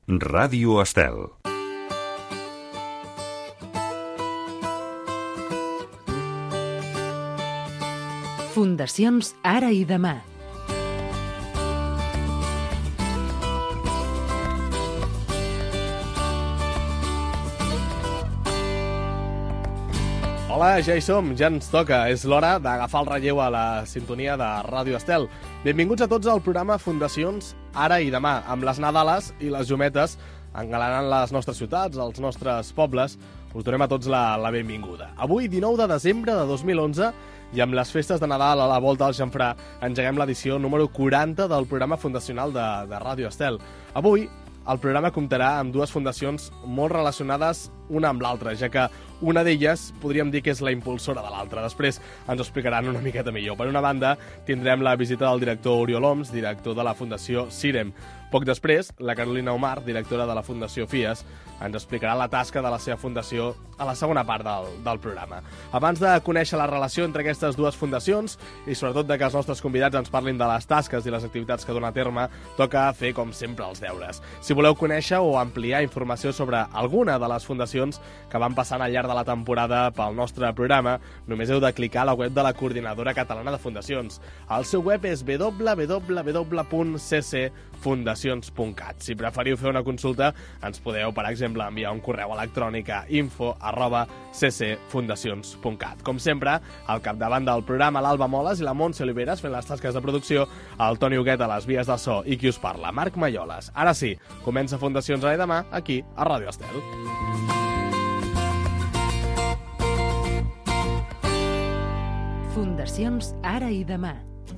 Ràdio Estel. Fundacions Ara i Demà. Hola, ja hi som, ja ens toca. És l'hora d'agafar el relleu a la sintonia de Ràdio Estel. Benvinguts a tots al programa Fundacions Ara i Demà, amb les Nadales i les llumetes engalanant les nostres ciutats, els nostres pobles. Us donem a tots la benvinguda. Avui, 19 de desembre de 2011, i amb les festes de Nadal a la volta al xamfrà, engeguem l'edició número 40 del programa fundacional de Ràdio Estel. Avui, el programa comptarà amb dues fundacions molt relacionades una amb l'altra, ja que una d'elles podríem dir que és la impulsora de l'altra. Després ens ho explicaran una miqueta millor. Per una banda, tindrem la visita del director Oriol Oms, director de la Fundació CIREM. Poc després, la Carolina Omar, directora de la Fundació FIES, ens explicarà la tasca de la seva fundació a la segona part del programa. Abans de conèixer la relació entre aquestes dues fundacions i sobretot de que els nostres convidats ens parlin de les tasques i les activitats que dona a terme, toca fer, com sempre, els deures. Si voleu conèixer o ampliar informació sobre alguna de les fundacions que van passant al llarg de la temporada pel nostre programa, només heu de clicar a la web de la Coordinadora Catalana de Fundacions. El seu web és www.ccfundacions.cat. Si preferiu fer una consulta, ens podeu, per exemple, enviar un correu electrònic a info@ccfundacions.cat. Com sempre, al capdavant del programa l'Alba Moles i la Montse Oliveres fent les tasques de producció, el Toni Huguet a les vies del so i qui us parla, Marc Malloles. Ara sí, comença Fundacions Ara i Demà, aquí, a Ràdio Estel. Fundacions Ara i Demà.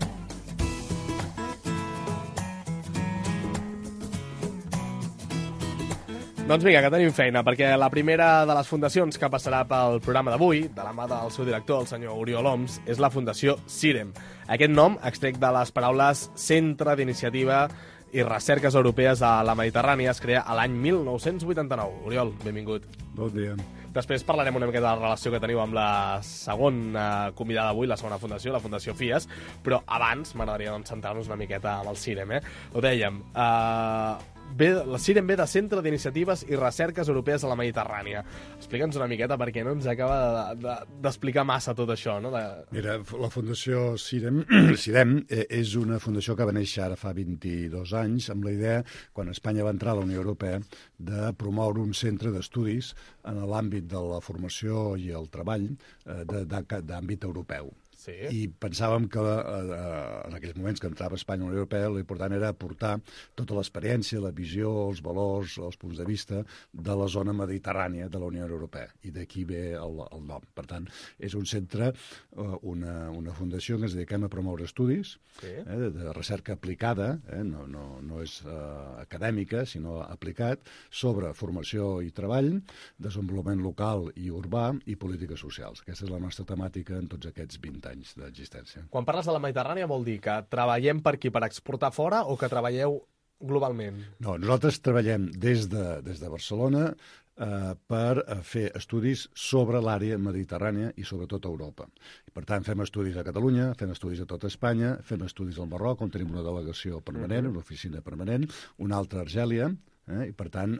Doncs vinga, que tenim feina, perquè la primera de les fundacions que passarà pel programa d'avui, de la mà del seu director, el senyor Oriol Oms, és la Fundació CIREM. Aquest nom, extret de les paraules Centre d'Iniciativa i Recerques Europees a la Mediterrània, es crea a l'any 1989. Oriol, benvingut. Bon dia. Després parlarem una miqueta de la relació que teniu amb la segona convidada d'avui, la segona fundació, la Fundació FIES, però abans m'agradaria centrar-nos una miqueta amb el CIREM. Ho dèiem, la CIREM ve de Centre d'Iniciatives i Recerques Europees a la Mediterrània. Explica'ns una miqueta perquè no ens acaba d'explicar massa tot això, no? Mira, la Fundació CIREM és una fundació que va néixer ara fa 22 anys amb la idea, quan Espanya va entrar a la Unió Europea, de promoure un centre d'estudis en l'àmbit de la formació i el treball d'àmbit europeu. Sí. I pensàvem que en aquells moments que entrava Espanya a la Unió Europea l'important era aportar tota l'experiència, la visió, els valors, els punts de vista de la zona mediterrània de la Unió Europea. I d'aquí ve el nom. Per tant, és un centre, una fundació que ens dediquem a promoure estudis, Sí. De recerca aplicada, no és acadèmica, sinó aplicat, sobre formació i treball, desenvolupament local i urbà i polítiques socials. Aquesta és la nostra temàtica en tots aquests 20 anys d'existència. Quan parles de la Mediterrània vol dir que treballem per aquí, per exportar fora, o que treballeu globalment? No, nosaltres treballem des de Barcelona per fer estudis sobre l'àrea mediterrània i sobretot a Europa. I, per tant, fem estudis a Catalunya, fem estudis a tota Espanya, fem estudis al Marroc, on tenim una delegació permanent, una oficina permanent, una altra a Argèlia, i, per tant,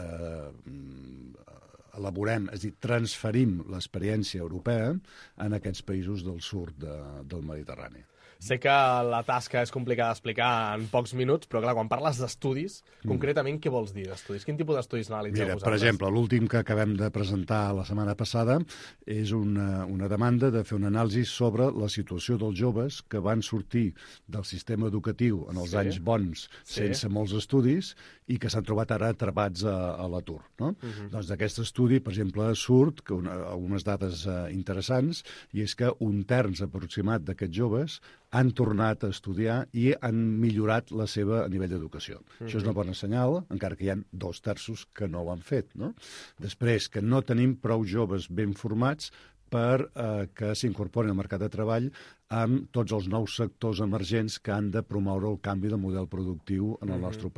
elaborem, és a dir, transferim l'experiència europea en aquests països del sud del Mediterrani. Sé que la tasca és complicada d'explicar en pocs minuts, però clar, quan parles d'estudis, concretament què vols dir d'estudis? Quin tipus d'estudis analitzeu Mira, vosaltres? per exemple, l'últim que acabem de presentar la setmana passada és una demanda de fer una anàlisi sobre la situació dels joves que van sortir del sistema educatiu en els anys bons sense molts estudis i que s'han trobat ara atrapats a l'atur. No? Doncs d'aquest estudi, per exemple, surt algunes dades interessants, i és que un terç aproximat d'aquests joves han tornat a estudiar i han millorat la seva nivell d'educació. Això és una bona senyal, encara que hi ha 2/3 que no ho han fet. No? Després, que no tenim prou joves ben formats per que s'incorporin al mercat de treball amb tots els nous sectors emergents que han de promoure el canvi de model productiu en el nostre país.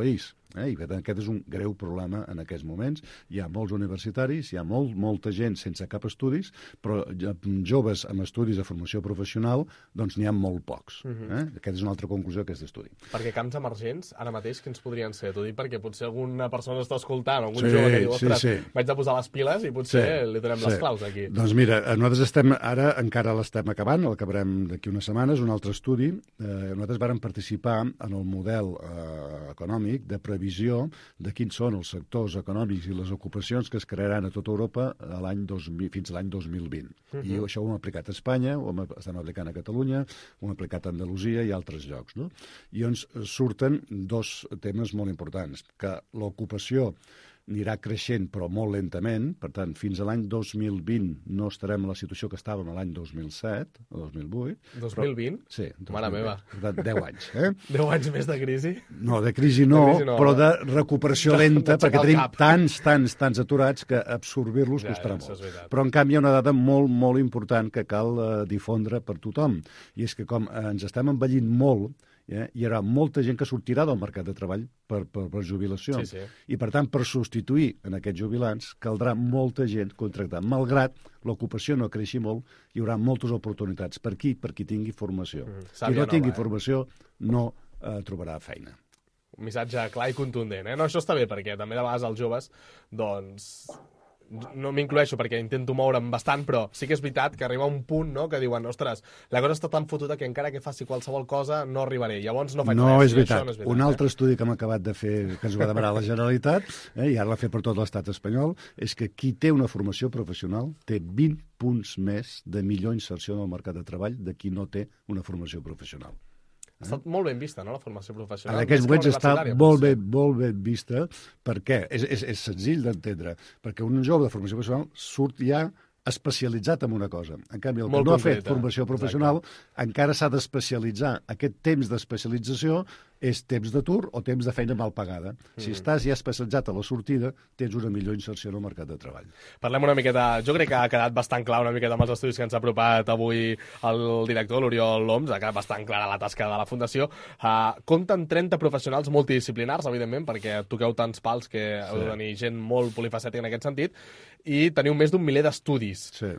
I per tant, aquest és un greu problema en aquests moments. Hi ha molts universitaris, hi ha molta gent sense cap estudis, però joves amb estudis de formació professional, doncs n'hi ha molt pocs. Aquesta és una altra conclusió d'aquest estudi. Perquè camps emergents, ara mateix, quins podrien ser? T'ho dic perquè potser alguna persona està escoltant, algun jove que diu, ostres, vaig a posar les piles i potser li donem les claus aquí. Doncs mira, nosaltres encara l'estem acabant, l'acabarem d'aquí unes setmanes, un altre estudi. Nosaltres vàrem participar en el model econòmic de previsió de quins són els sectors econòmics i les ocupacions que es crearan a tota Europa fins a l'any 2020. I això ho hem aplicat a Espanya, ho estem aplicant a Catalunya, ho hem aplicat a Andalusia i altres llocs. No? I on surten dos temes molt importants, que l'ocupació anirà creixent, però molt lentament. Per tant, fins a l'any 2020 no estarem en la situació que estàvem l'any 2007 o 2008. 2020? Sí. Mare meva. Per tant, 10 anys. 10 anys més de crisi? No, de crisi no, però de recuperació lenta, perquè tenim tants aturats que absorbir-los costarà molt. Però, en canvi, hi ha una dada molt, molt important que cal difondre per tothom. I és que com ens estem envellint molt, hi haurà molta gent que sortirà del mercat de treball per jubilació. I, per tant, per substituir en aquests jubilats, caldrà molta gent contractar. Malgrat l'ocupació no creixi molt, hi haurà moltes oportunitats per qui tingui formació. Qui no tingui formació no trobarà feina. Un missatge clar i contundent. No, això està bé, perquè també de vegades els joves, doncs... no m'incloeixo perquè intento moure'm bastant, però sí que és veritat que arriba un punt, no?, que diuen, ostres, la cosa està tan fotuda que encara que faci qualsevol cosa no arribaré, llavors no faig res. No és veritat. Un altre estudi que hem acabat de fer, que ens va demanar la Generalitat, i ara l'ha fet per tot l'estat espanyol, és que qui té una formació professional té 20 punts més de millor inserció en el mercat de treball de qui no té una formació professional. Ha estat molt ben vista, no?, la formació professional. En aquests moments està molt ben vista. Per què? És senzill d'entendre. Perquè un jove de formació professional surt ja especialitzat en una cosa. En canvi, el que no ha fet formació professional encara s'ha d'especialitzar. Aquest temps d'especialització és temps d'atur o temps de feina mal pagada. Si estàs ja especialitzat a la sortida, tens una millor inserció en el mercat de treball. Parlem una miqueta... Jo crec que ha quedat bastant clar una miqueta amb els estudis que ens ha apropat avui el director, l'Oriol Homs, ha quedat bastant clara la tasca de la Fundació. Compten 30 professionals multidisciplinars, evidentment, perquè toqueu tants pals que heu de tenir gent molt polifacètica en aquest sentit, i teniu més d'un miler d'estudis. Sí.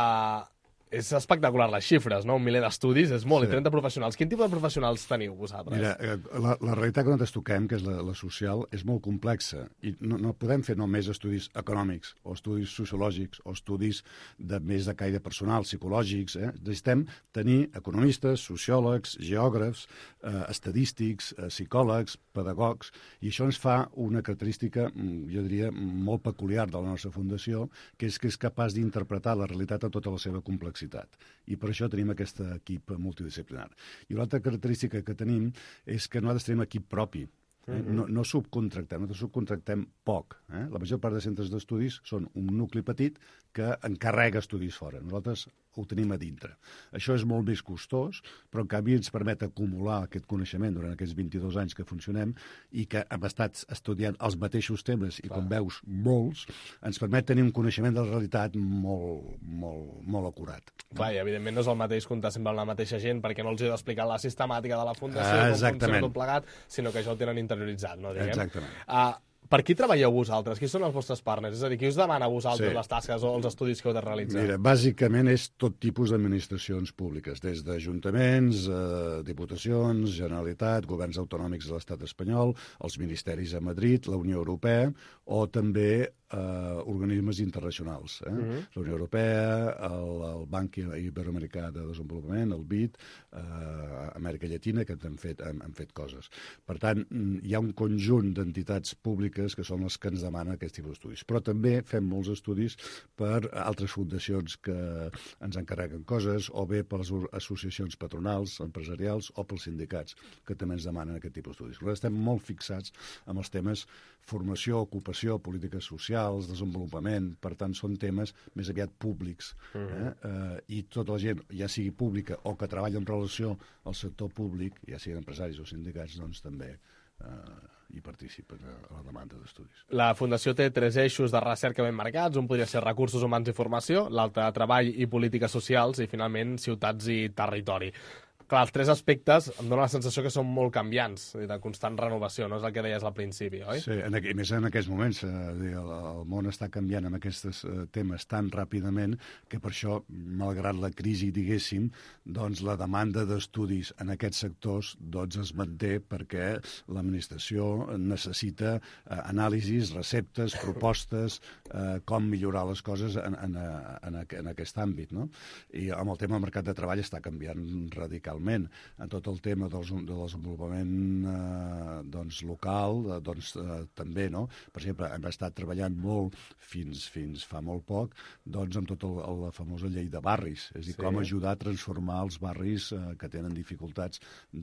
És espectacular les xifres, no? Un miler d'estudis, és molt, i 30 professionals. Quin tipus de professionals teniu vosaltres? Mira, la realitat que nosaltres toquem, que és la social, és molt complexa, i no podem fer només estudis econòmics, o estudis sociològics, o estudis més de caire personal, psicològics. Necessitem tenir economistes, sociòlegs, geògrafs, estadístics, psicòlegs, pedagogs, i això ens fa una característica, jo diria, molt peculiar de la nostra fundació, que és capaç d'interpretar la realitat a tota la seva complexitat. I per això tenim aquest equip multidisciplinar. I l'altra característica que tenim és que nosaltres tenim equip propi. No subcontractem, nosaltres subcontractem poc. La major part de centres d'estudis són un nucli petit que encarrega estudis fora. Nosaltres ho tenim a dintre. Això és molt més costós, però en canvi ens permet acumular aquest coneixement durant aquests 22 anys que funcionem i que hem estat estudiant els mateixos temes i, com veus, molts, ens permet tenir un coneixement de la realitat molt acurat. Clar, i evidentment no és el mateix comptar sempre amb la mateixa gent perquè no els he d'explicar la sistemàtica de la Fundació, com funciona tot plegat, sinó que això ho tenen interioritzat, no? Exactament. Per qui treballeu vosaltres? Qui són els vostres partners? És a dir, qui us demana a vosaltres les tasques o els estudis que heu de realitzar? Mira, bàsicament és tot tipus d'administracions públiques, des d'ajuntaments, diputacions, Generalitat, governs autonòmics de l'estat espanyol, els ministeris a Madrid, la Unió Europea, o també organismes internacionals. La Unió Europea, el Banc Iberoamericà de Desenvolupament, el BID, Amèrica Llatina, que han fet coses. Per tant, hi ha un conjunt d'entitats públiques que són les que ens demanen aquest tipus d'estudis. Però també fem molts estudis per altres fundacions que ens encarreguen coses, o bé per les associacions patronals, empresarials, o pels sindicats, que també ens demanen aquest tipus d'estudis. Nosaltres estem molt fixats amb els temes formació, ocupació, polítiques socials, desenvolupament. Per tant, són temes més aviat públics. I tota la gent, ja sigui pública o que treballa en relació al sector públic, ja siguin empresaris o sindicats, doncs també hi participen a la demanda d'estudis. La Fundació té 3 eixos de recerca ben marcats. Un podria ser recursos humans i formació, l'altre treball i polítiques socials i, finalment, ciutats i territori. Clar, els 3 aspectes em dóna la sensació que són molt canviants, de constant renovació, no és el que deies al principi, oi? Sí, més en aquests moments. El món està canviant amb aquests temes tan ràpidament que per això, malgrat la crisi, diguéssim, doncs la demanda d'estudis en aquests sectors doncs es manté perquè l'administració necessita anàlisis, receptes, propostes, com millorar les coses en aquest àmbit, no? I amb el tema del mercat de treball està canviant radicalment. En tot el tema del desenvolupament local, també, no? Per exemple, hem estat treballant molt fins fa molt poc amb tota la famosa llei de barris, és a dir, com ajudar a transformar els barris que tenen dificultats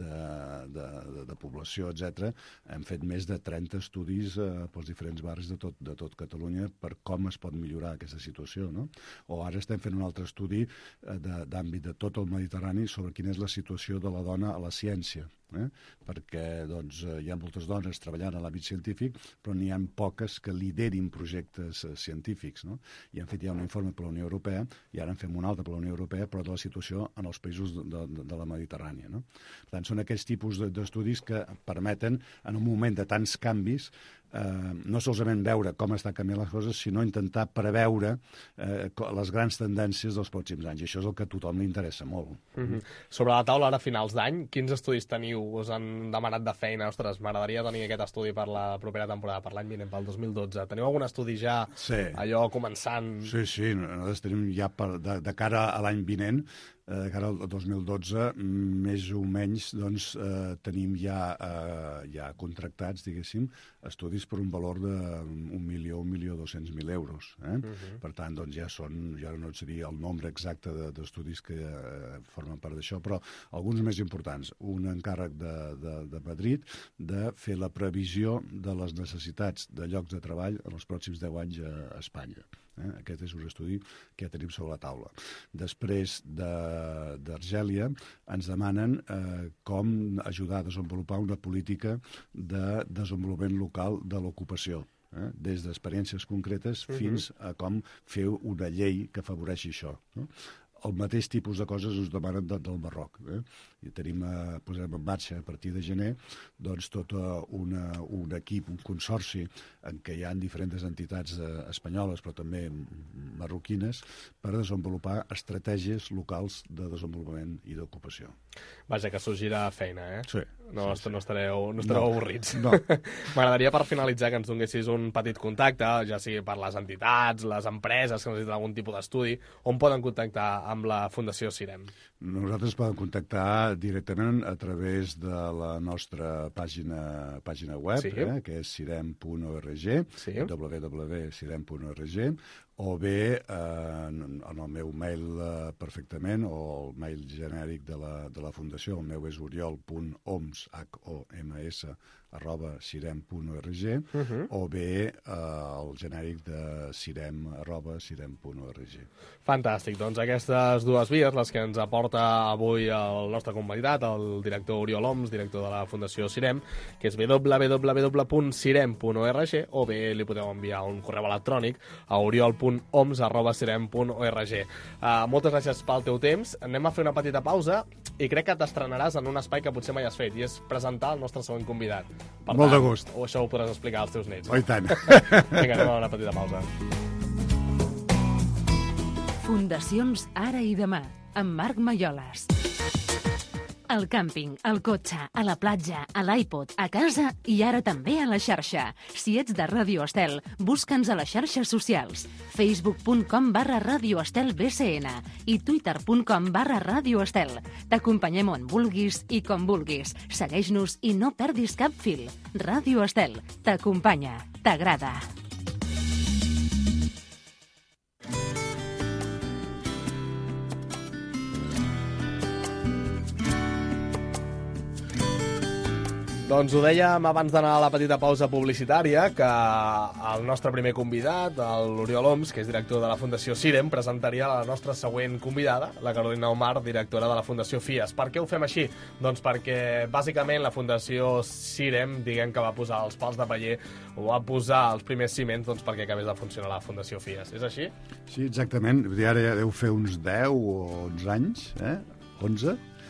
de població, etc. Hem fet més de 30 estudis pels diferents barris de tot Catalunya per com es pot millorar aquesta situació, no? O ara estem fent un altre estudi d'àmbit de tot el Mediterrani sobre quina és la situació de la dona a la ciència, perquè hi ha moltes dones treballant a l'àmbit científic, però n'hi ha poques que liderin projectes científics, no? I hem fet ja un informe per la Unió Europea, i ara en fem un altre per la Unió Europea, però de la situació en els països de la Mediterrània, no? Per tant, són aquests tipus d'estudis que permeten, en un moment de tants canvis, no solament veure com estan canviant les coses, sinó intentar preveure les grans tendències dels pròxims anys. I això és el que a tothom li interessa molt. Sobre la taula, ara a finals d'any, quins estudis teniu? Us han demanat de feina? Ostres, m'agradaria tenir aquest estudi per la propera temporada, per l'any vinent, pel 2012. Teniu algun estudi ja allò començant? Sí, nosaltres tenim ja de cara a l'any vinent, de cara al 2012, més o menys tenim ja contractats, diguéssim, estudis per un valor de 1.200.000 euros. Per tant, ja no seria el nombre exacte d'estudis que formen part d'això, però alguns més importants. Un encàrrec de Madrid de fer la previsió de les necessitats de llocs de treball en els pròxims 10 anys a Espanya. Aquest és un estudi que ja tenim sobre la taula. Després d'Argèlia ens demanen com ajudar a desenvolupar una política de desenvolupament local de l'ocupació, des d'experiències concretes fins a com fer una llei que afavoreixi això, no? El mateix tipus de coses us demanen del Marroc. I posarem en marxa a partir de gener tot un equip, un consorci en què hi ha diferents entitats espanyoles però també marroquines per desenvolupar estratègies locals de desenvolupament i d'ocupació. Vaja, que sorgirà feina, Sí. No estareu avorrits. No. M'agradaria, per finalitzar, que ens donessis un petit contacte, ja sigui per les entitats, les empreses que necessiten algun tipus d'estudi, on poden contactar amb la Fundació CIREM. Nosaltres podem contactar directament a través de la nostra pàgina web, que és cirem.org, www.cirem.org, o bé en el meu mail perfectament, o el mail genèric de la Fundació. El meu és oriol.oms, @cirem.org, o bé el genèric de cirem@cirem.org. Fantàstic, doncs aquestes dues vies, les que ens aporta avui el nostre convidat, el director Oriol Oms, director de la Fundació CIREM, que és www.cirem.org, o bé li podeu enviar un correu electrònic a oriol.oms@cirem.org. Moltes gràcies pel teu temps. Anem a fer una petita pausa i crec que t'estrenaràs en un espai que potser mai has fet, i és presentar el nostre següent convidat. Per Molt tant, de gust. O això ho podràs explicar als teus nets. Oh, i tant. Vinga, anem a una petita pausa. Fundacions Ara i Demà, amb Marc Malloles. Al càmping, al cotxe, a la platja, a l'iPod, a casa i ara també a la xarxa. Si ets de Ràdio Estel, busca'ns a les xarxes socials. facebook.com/Ràdio Estel BCN i twitter.com/Ràdio Estel. T'acompanyem on vulguis i com vulguis. Segueix-nos i no perdis cap fil. Ràdio Estel t'acompanya, t'agrada. Doncs ho dèiem abans d'anar a la petita pausa publicitària, que el nostre primer convidat, l'Oriol Oms, que és director de la Fundació CIREM, presentaria la nostra següent convidada, la Carolina Omar, directora de la Fundació FIES. Per què ho fem així? Doncs perquè, bàsicament, la Fundació CIREM, diguem que va posar els pals de paller, o va posar els primers ciments perquè acabés de funcionar la Fundació FIES. És així? Sí, exactament. Ara ja deu fer uns 10 o 11 anys, 11,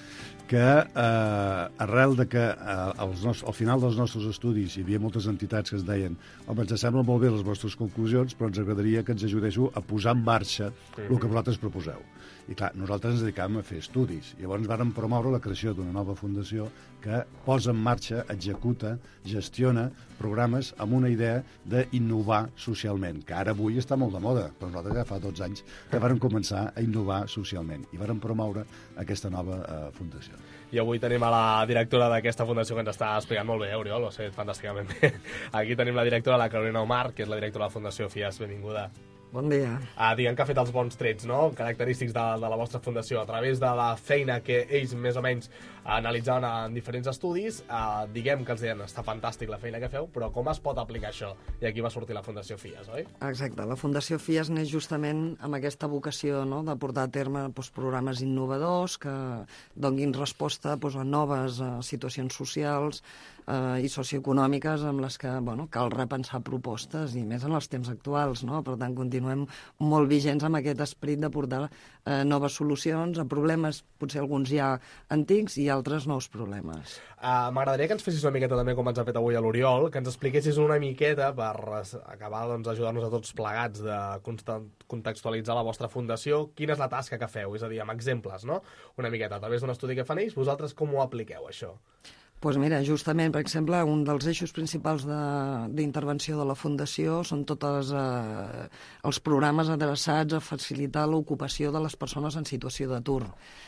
que arrel de que al final dels nostres estudis hi havia moltes entitats que ens deien ens semblen molt bé les vostres conclusions, però ens agradaria que ens ajudéssiu a posar en marxa el que vosaltres proposeu. I clar, nosaltres ens dedicàvem a fer estudis. Llavors vàrem promoure la creació d'una nova fundació que posa en marxa, executa, gestiona programes amb una idea d'innovar socialment, que ara avui està molt de moda, però nosaltres ja fa 12 anys que vàrem començar a innovar socialment i vàrem promoure aquesta nova fundació. I avui tenim a la directora d'aquesta fundació que ens està explicant molt bé, Oriol, ho sé, fantàsticament bé. Aquí tenim la directora, la Carolina Omar, que és la directora de la Fundació FIAS. Benvinguda. Bon dia. Diguem que ha fet els bons trets, no?, característics de la vostra fundació, a través de la feina que ells més o menys analitzaven en diferents estudis. Diguem que els deien, està fantàstic la feina que feu, però com es pot aplicar això? I aquí va sortir la Fundació FIAS, oi? Exacte, la Fundació FIAS neix justament amb aquesta vocació, no?, de portar a terme programes innovadors que donin resposta a noves situacions socials i socioeconòmiques amb les que cal repensar propostes, i més en els temps actuals, no? Per tant, continuem molt vigents amb aquest esperit de portar noves solucions a problemes, potser alguns ja antics, i altres nous problemes. M'agradaria que ens fessis una miqueta també, com ens ha fet avui a l'Oriol, que ens expliquessis una miqueta per acabar d'ajudar-nos a tots plegats de contextualitzar la vostra fundació. Quina és la tasca que feu? És a dir, amb exemples, no? Una miqueta, a través d'un estudi que fan ells, vosaltres com ho apliqueu, això? Doncs mira, justament, per exemple, un dels eixos principals d'intervenció de la Fundació són tots els programes adreçats a facilitar l'ocupació de les persones en situació d'atur.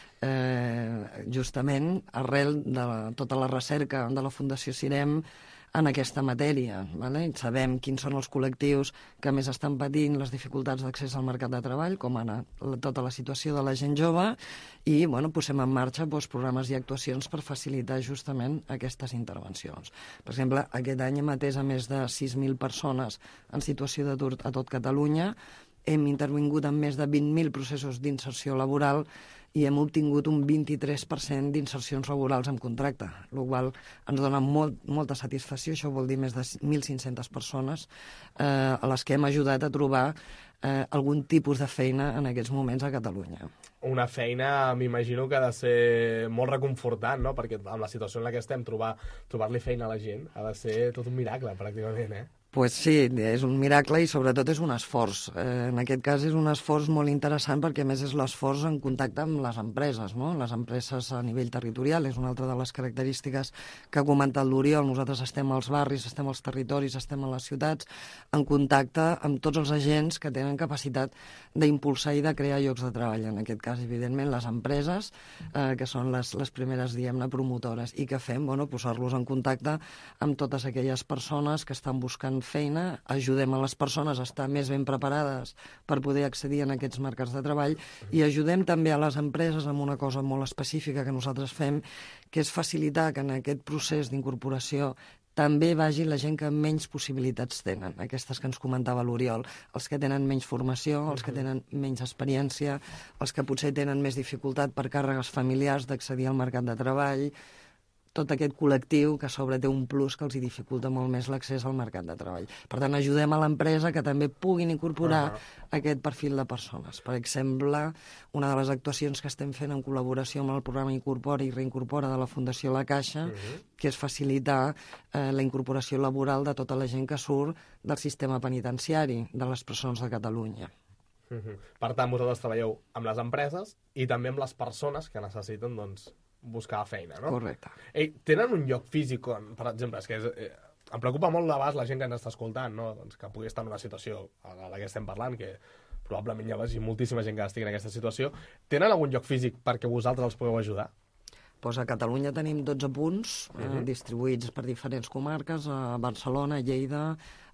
Justament, arrel de tota la recerca de la Fundació CIREM en aquesta matèria. Sabem quins són els col·lectius que més estan patint les dificultats d'accés al mercat de treball, com ara tota la situació de la gent jove, i posem en marxa programes i actuacions per facilitar justament aquestes intervencions. Per exemple, aquest any hem atès a més de 6.000 persones en situació d'atur a tot Catalunya, hem intervingut en més de 20.000 processos d'inserció laboral i hem obtingut un 23% d'insercions laborals amb contracte, el qual ens dona molta satisfacció. Això vol dir més de 1.500 persones a les que hem ajudat a trobar algun tipus de feina en aquests moments a Catalunya. Una feina, m'imagino que ha de ser molt reconfortant, no? Perquè amb la situació en la que estem, trobar-li feina a la gent ha de ser tot un miracle, pràcticament, Pues sí, és un miracle i sobretot és un esforç. En aquest cas és un esforç molt interessant perquè a més és l'esforç en contacte amb les empreses, no? Les empreses a nivell territorial és una altra de les característiques que ha comentat l'Oriol. Nosaltres estem als barris, estem als territoris, estem a les ciutats, en contacte amb tots els agents que tenen capacitat d'impulsar i de crear llocs de treball. En aquest cas, evidentment, les empreses, que són les primeres, diguem-ne, promotores, i que fem, posar-los en contacte amb totes aquelles persones que estan buscant feina, ajudem a les persones a estar més ben preparades per poder accedir a aquests mercats de treball, i ajudem també a les empreses amb una cosa molt específica que nosaltres fem, que és facilitar que en aquest procés d'incorporació també vagi la gent que menys possibilitats tenen, aquestes que ens comentava l'Oriol, els que tenen menys formació, els que tenen menys experiència, els que potser tenen més dificultat per càrregues familiars d'accedir al mercat de treball, tot aquest col·lectiu que a sobre té un plus que els hi dificulta molt més l'accés al mercat de treball. Per tant, ajudem a l'empresa que també puguin incorporar aquest perfil de persones. Per exemple, una de les actuacions que estem fent en col·laboració amb el programa Incorpora i Reincorpora de la Fundació La Caixa, que és facilitar la incorporació laboral de tota la gent que surt del sistema penitenciari de les presons de Catalunya. Per tant, vosaltres treballeu amb les empreses i també amb les persones que necessiten, buscar feina, no? Correcte. Tenen un lloc físic, per exemple, és que em preocupa molt d'abast la gent que ens està escoltant, no? Que pugui estar en una situació a la que estem parlant, que probablement hi hagi moltíssima gent que estigui en aquesta situació. Tenen algun lloc físic perquè vosaltres els podeu ajudar? Doncs a Catalunya tenim 12 punts distribuïts per diferents comarques, a Barcelona, a Lleida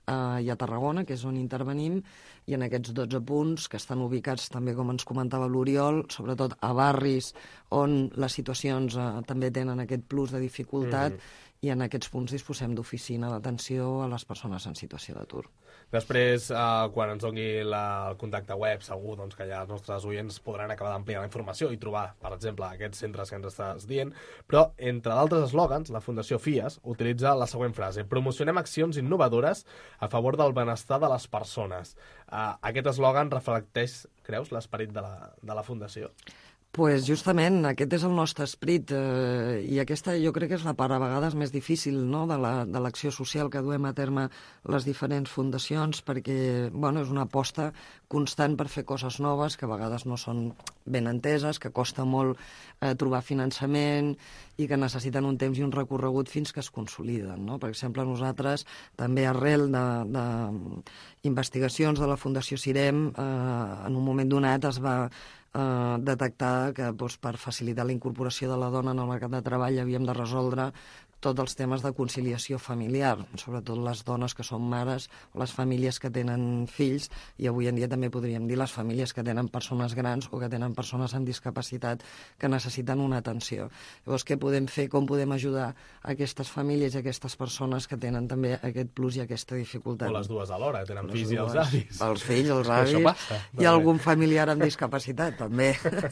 i a Tarragona, que és on intervenim, i en aquests 12 punts, que estan ubicats també, com ens comentava l'Oriol, sobretot a barris on les situacions també tenen aquest plus de dificultat, i en aquests punts disposem d'oficina d'atenció a les persones en situació d'atur. Després, quan ens doni el contacte web, segur que ja els nostres oients podran acabar d'ampliar la informació i trobar, per exemple, aquests centres que ens estàs dient, però, entre d'altres eslògans, la Fundació FIAS utilitza la següent frase: promocionem accions innovadores a favor del benestar de les persones. Aquest eslògan reflecteix, creus, l'esperit de la Fundació? Pues justament aquest és el nostre esperit i aquesta jo crec que és la part a vegades més difícil, no?, de l'acció social que duem a terme les diferents fundacions, perquè és una aposta constant per fer coses noves que a vegades no són ben enteses, que costa molt trobar finançament i que necessiten un temps i un recorregut fins que es consoliden, no? Per exemple, nosaltres també arrel d'investigacions de la Fundació Cirem en un moment donat es va detectar que per facilitar la incorporació de la dona en el mercat de treball havíem de resoldre tots els temes de conciliació familiar, sobretot les dones que són mares, les famílies que tenen fills, i avui en dia també podríem dir les famílies que tenen persones grans o que tenen persones amb discapacitat que necessiten una atenció. Llavors, què podem fer? Com podem ajudar aquestes famílies i aquestes persones que tenen també aquest plus i aquesta dificultat? O les dues alhora, tenen fills i els avis. Els fills, els avis, i algun familiar amb discapacitat, també.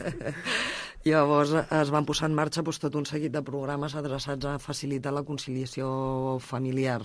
Llavors es van posar en marxa tot un seguit de programes adreçats a facilitar la conciliació familiar,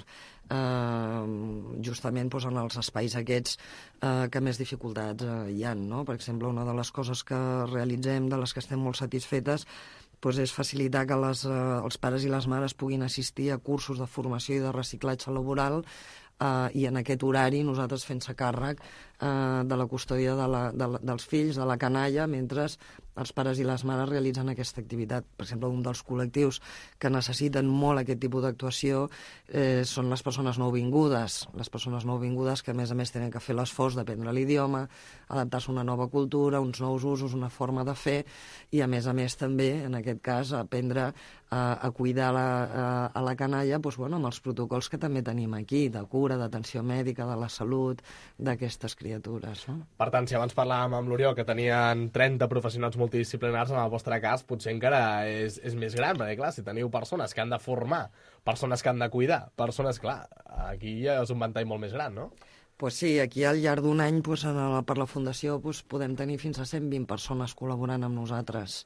justament en els espais aquests que més dificultats hi ha, no? Per exemple, una de les coses que realitzem, de les que estem molt satisfetes, és facilitar que els pares i les mares puguin assistir a cursos de formació i de reciclatge laboral i en aquest horari nosaltres fent-se càrrec de la custòdia dels fills, de la canalla, mentre els pares i les mares realitzen aquesta activitat. Per exemple, un dels col·lectius que necessiten molt aquest tipus d'actuació són les persones nouvingudes. Les persones nouvingudes que, a més tenen que fer l'esforç d'aprendre l'idioma, adaptar-se a una nova cultura, uns nous usos, una forma de fer, i a més també, en aquest cas, aprendre a cuidar a la canalla amb els protocols que també tenim aquí, de cura, d'atenció mèdica, de la salut, d'aquestes criatures. No? Per tant, si abans parlàvem amb l'Oriol que tenien 30 professionals multidisciplinars, en el vostre cas potser encara és més gran, perquè clar, si teniu persones que han de formar, persones que han de cuidar, persones, clar, aquí ja és un ventall molt més gran, no? Pues sí, aquí al llarg d'un any per la Fundació podem tenir fins a 120 persones col·laborant amb nosaltres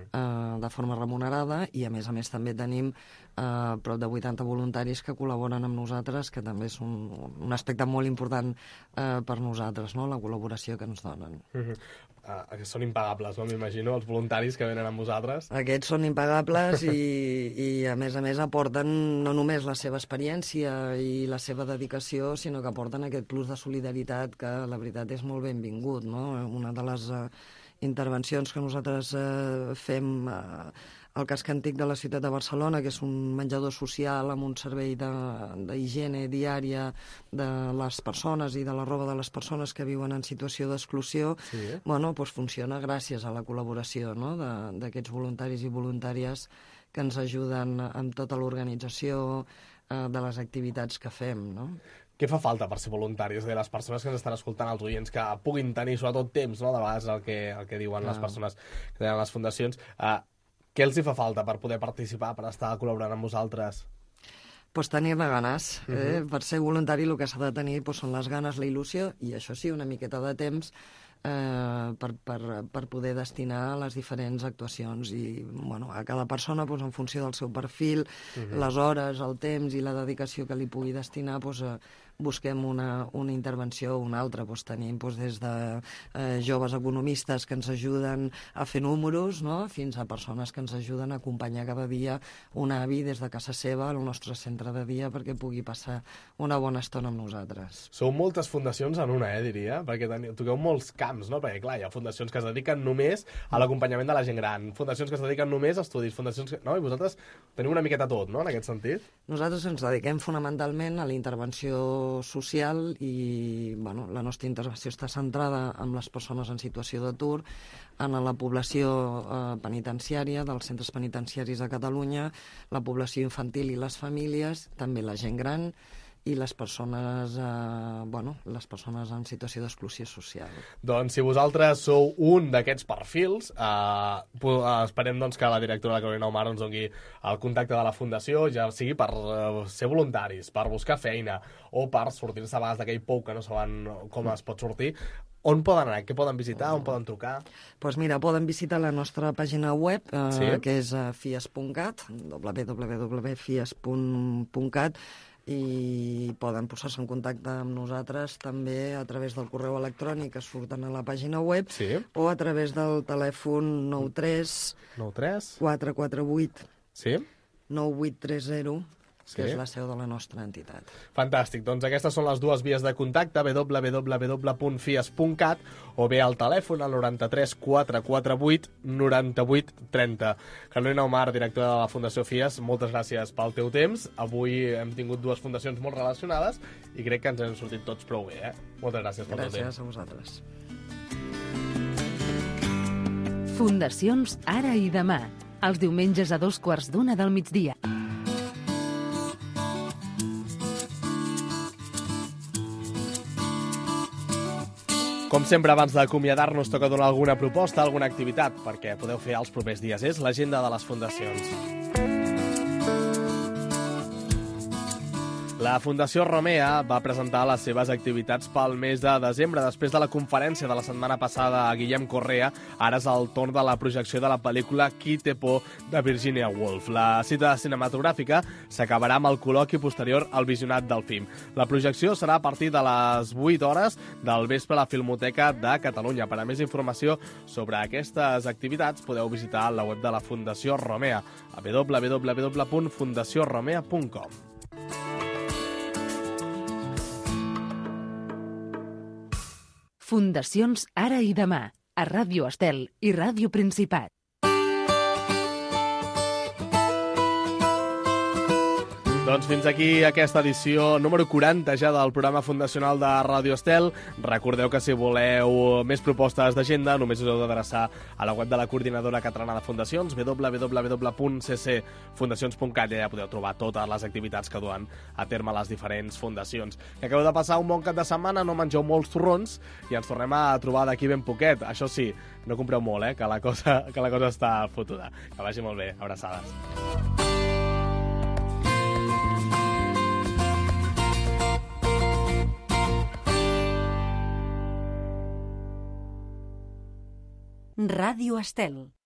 de forma remunerada i a més també tenim prop de 80 voluntaris que col·laboren amb nosaltres, que també és un aspecte molt important per nosaltres, no? La col·laboració que ens donen. Són impagables, no? M'imagino, els voluntaris que venen amb vosaltres. Aquests són impagables i a més aporten no només la seva experiència i la seva dedicació, sinó que aporten aquest plus de solidaritat que la veritat és molt benvingut, no? Una de les intervencions que nosaltres fem al casc antic de la ciutat de Barcelona, que és un menjador social amb un servei d'higiene diària de les persones i de la roba de les persones que viuen en situació d'exclusió, funciona gràcies a la col·laboració, no?, d'aquests voluntaris i voluntàries que ens ajuden amb tota l'organització de les activitats que fem, no? Què fa falta per ser voluntari? És a dir, les persones que ens estan escoltant, els oients, que puguin tenir sobretot temps, no?, de vegades el que diuen les persones que tenen les fundacions, què els hi fa falta per poder participar, per estar col·laborant amb vosaltres? Tenir-ne ganes. Per ser voluntari el que s'ha de tenir són les ganes, la il·lusió, i això sí, una miqueta de temps per poder destinar a les diferents actuacions. I a cada persona, en funció del seu perfil, les hores, el temps i la dedicació que li pugui destinar, busquem una intervenció o una altra. Tenim des de joves economistes que ens ajuden a fer números, no?, fins a persones que ens ajuden a acompanyar cada dia un avi des de casa seva al nostre centre de dia perquè pugui passar una bona estona amb nosaltres. Sou moltes fundacions en una, diria, perquè toqueu molts camps, no? Perquè, clar, hi ha fundacions que es dediquen només a l'acompanyament de la gent gran, fundacions que es dediquen només a estudis, fundacions que... No? I vosaltres teniu una miqueta tot, no?, en aquest sentit. Nosaltres ens dediquem fonamentalment a la intervenció social i la nostra intervenció està centrada en les persones en situació d'atur, en la població penitenciària dels centres penitenciaris de Catalunya, la població infantil i les famílies, també la gent gran i les persones en situació d'exclusió social. Doncs si vosaltres sou un d'aquests perfils, esperem que la directora, la Carolina Omar, ens doni el contacte de la Fundació, ja sigui per ser voluntaris, per buscar feina o per sortir-se a vegades d'aquell pou que no saben com es pot sortir. On poden anar? Què poden visitar? On poden trucar? Doncs mira, poden visitar la nostra pàgina web, que és fies.cat, www.fies.cat, i poden posar-se en contacte amb nosaltres també a través del correu electrònic que surten a la pàgina web o a través del telèfon 93 448 9830, que és la seu de la nostra entitat. Fantàstic, doncs aquestes són les dues vies de contacte, www.fies.cat o bé al telèfon al 93 448 98 30. Carolina Omar, directora de la Fundació FIES, moltes gràcies pel teu temps. Avui hem tingut dues fundacions molt relacionades i crec que ens hem sortit tots prou bé. Moltes gràcies pel teu temps. Gràcies a vosaltres. Fundacions Ara i Demà, els diumenges a 14:15 del migdia. Com sempre, abans d'acomiadar-nos, toca donar alguna proposta, alguna activitat, perquè podeu fer els propers dies. És l'agenda de les fundacions. La Fundació Romea va presentar les seves activitats pel mes de desembre. Després de la conferència de la setmana passada a Guillem Correa, ara és el torn de la projecció de la pel·lícula Qui té por, de Virginia Woolf. La cita cinematogràfica s'acabarà amb el col·loqui posterior al visionat del film. La projecció serà a partir de les 8 hores del vespre a la Filmoteca de Catalunya. Per a més informació sobre aquestes activitats podeu visitar la web de la Fundació Romea a www.fundacioromea.com. Fundacions Ara i Demà, a Ràdio Estel i Ràdio Principat. Doncs fins aquí aquesta edició número 40 ja del programa fundacional de Ràdio Estel. Recordeu que si voleu més propostes d'agenda només us heu d'adreçar a la web de la Coordinadora Catalana de Fundacions, www.ccfundacions.cat, i allà podeu trobar totes les activitats que duen a terme les diferents fundacions. Que acabeu de passar un bon cap de setmana, no mengeu molts torrons i ens tornem a trobar d'aquí ben poquet. Això sí, no compreu molt, que la cosa està fotuda. Que vagi molt bé. Abraçades. Ràdio Estel.